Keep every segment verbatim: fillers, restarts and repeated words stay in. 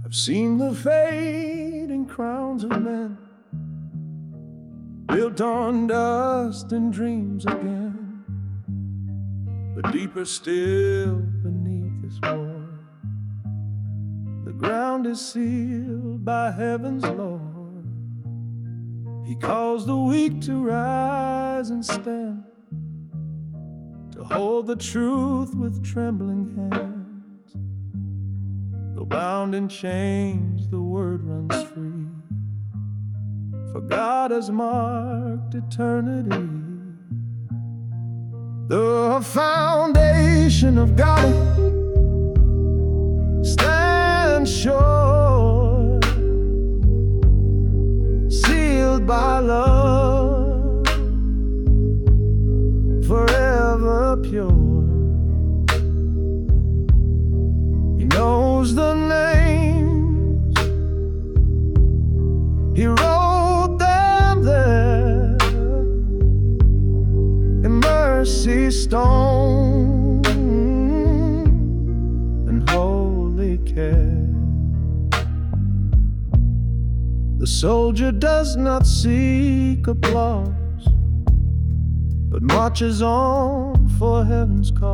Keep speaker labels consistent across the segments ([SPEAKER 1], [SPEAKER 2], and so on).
[SPEAKER 1] I've seen the fading crowns of men built on dust and dreams again, but deeper still beneath this war, the ground is sealed by heaven's Lord. He calls the weak to rise and stand, to hold the truth with trembling hands. Though bound in chains, the word runs free, for God has marked eternity. The foundation of God stands sure, sealed by love, forever pure. He knows the names, He wrote them there in mercy stone and holy care. The soldier does not seek applause, but marches on for heaven's cause.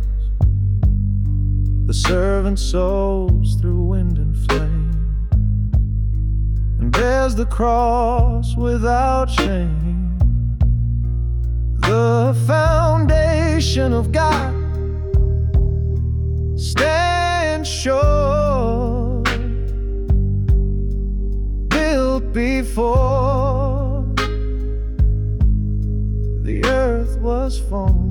[SPEAKER 1] The servant sows through wind and flame, and bears the cross without shame. The foundation of God stands sure, built before the earth was formed.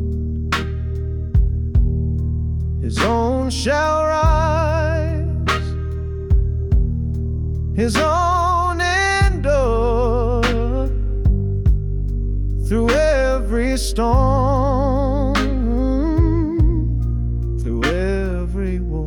[SPEAKER 1] His own shall rise, His own endure through every storm, through every war.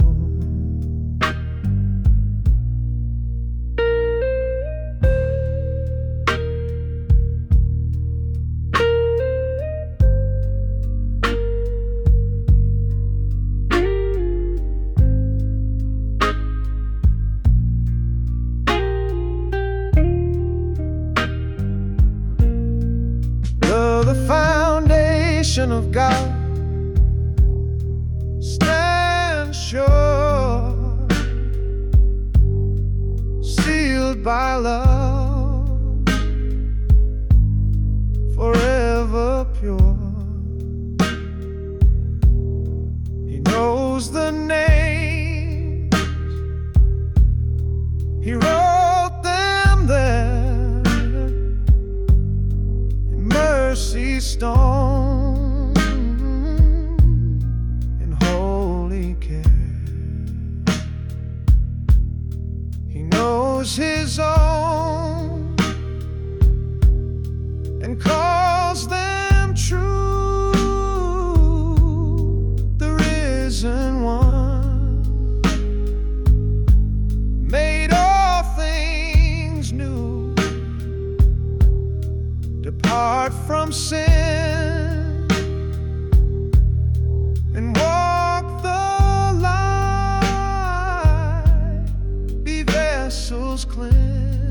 [SPEAKER 1] The foundation of God stands sure, sealed by love, forever pure. He knows the names, He wrote them there, mercy stone in holy care. He knows His own and calls them true. The risen One made all things new. Depart from sin and walk the line, be vessels cleansed